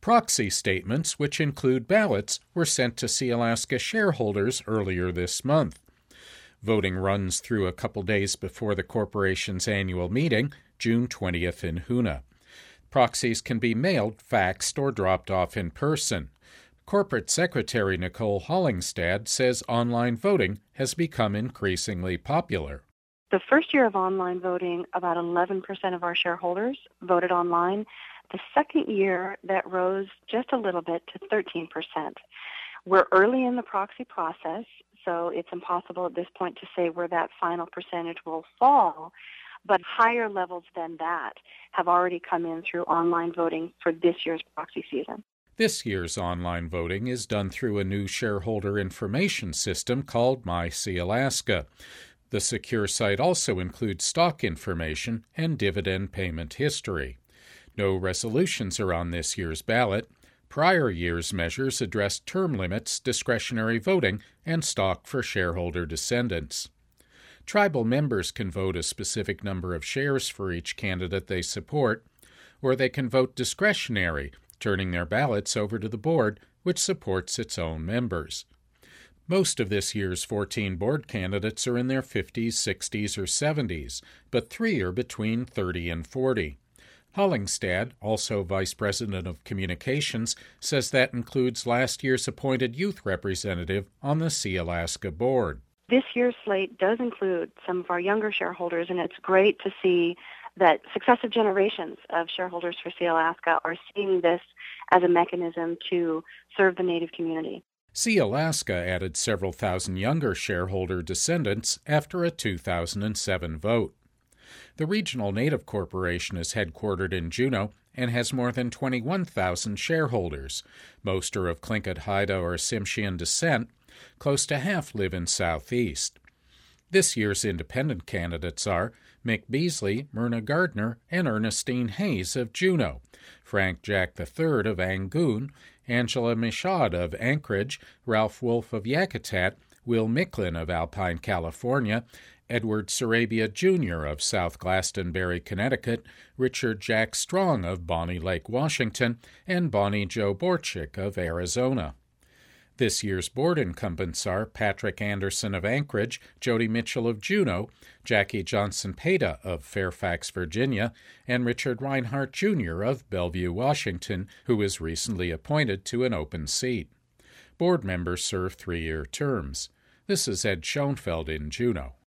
Proxy statements, which include ballots, were sent to Sealaska shareholders earlier this month. Voting runs through a couple days before the corporation's annual meeting, June 20th in Hoonah. Proxies can be mailed, faxed, or dropped off in person. Corporate Secretary Nicole Hollingstad says online voting has become increasingly popular. The first year of online voting, about 11% of our shareholders voted online. The second year, that rose just a little bit to 13%. We're early in the proxy process, so it's impossible at this point to say where that final percentage will fall, but higher levels than that have already come in through online voting for this year's proxy season. This year's online voting is done through a new shareholder information system called MySealaska. The secure site also includes stock information and dividend payment history. No resolutions are on this year's ballot. Prior year's measures addressed term limits, discretionary voting, and stock for shareholder descendants. Tribal members can vote a specific number of shares for each candidate they support, or they can vote discretionary, turning their ballots over to the board, which supports its own members. Most of this year's 14 board candidates are in their 50s, 60s, or 70s, but 3 are between 30 and 40. Hollingstad, also Vice President of Communications, says that includes last year's appointed youth representative on the Sealaska board. This year's slate does include some of our younger shareholders, and it's great to see that successive generations of shareholders for Sealaska are seeing this as a mechanism to serve the Native community. Sealaska added several thousand younger shareholder descendants after a 2007 vote. The Regional Native Corporation is headquartered in Juneau and has more than 21,000 shareholders. Most are of Tlingit, Haida, or Tsimshian descent. Close to half live in Southeast. This year's independent candidates are Mick Beasley, Myrna Gardner, and Ernestine Hayes of Juneau, Frank Jack III of Angoon, Angela Michaud of Anchorage, Ralph Wolf of Yakutat, Will Micklin of Alpine, California, Edward Sarabia Jr. of South Glastonbury, Connecticut, Richard Jack Strong of Bonnie Lake, Washington, and Bonnie Jo Borchik of Arizona. This year's board incumbents are Patrick Anderson of Anchorage, Jody Mitchell of Juneau, Jackie Johnson-Peta of Fairfax, Virginia, and Richard Reinhardt Jr. of Bellevue, Washington, who was recently appointed to an open seat. Board members serve 3-year terms. This is Ed Schoenfeld in Juneau.